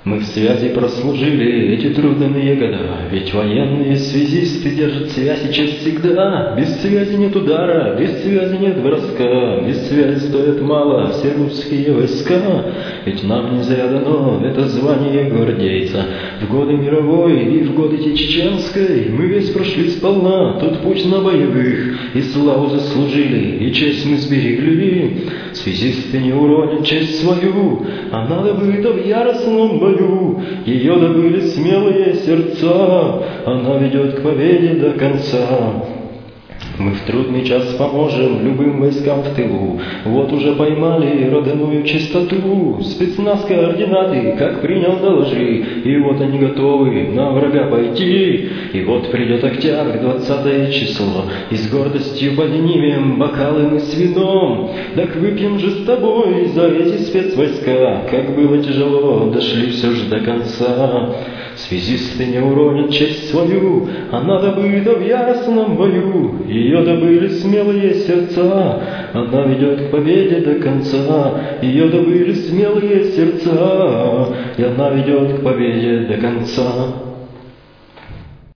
Мы в связи прослужили эти трудные года, ведь военные связисты держат связь сейчас всегда. Без связи нет удара, без связи нет броска, без связи стоят мало все русские войска. Ведь нам не зря дано это звание гвардейца. В годы мировой и в годы чеченской мы весь прошли сполна тот путь на боевых, и славу заслужили, и честь мы сберегли. Связисты не уронят честь свою, она добыта в яростном бою. Ее добыли смелые сердца, она ведет к победе до конца. Мы в трудный час поможем любым войскам в тылу. Вот уже поймали родную чистоту. Спецназ координаты, как принял, доложи. И вот они готовы на врага пойти. И вот придет октябрь, 20 число, и с гордостью поднимем бокалы мы с вином. Так выпьем же с тобой за эти спецвойска. Как было тяжело, дошли все же до конца. Связисты не уронят честь свою, она добыта в яростном бою. Ее добыли смелые сердца, она ведет к победе до конца. Ее добыли смелые сердца, и она ведет к победе до конца.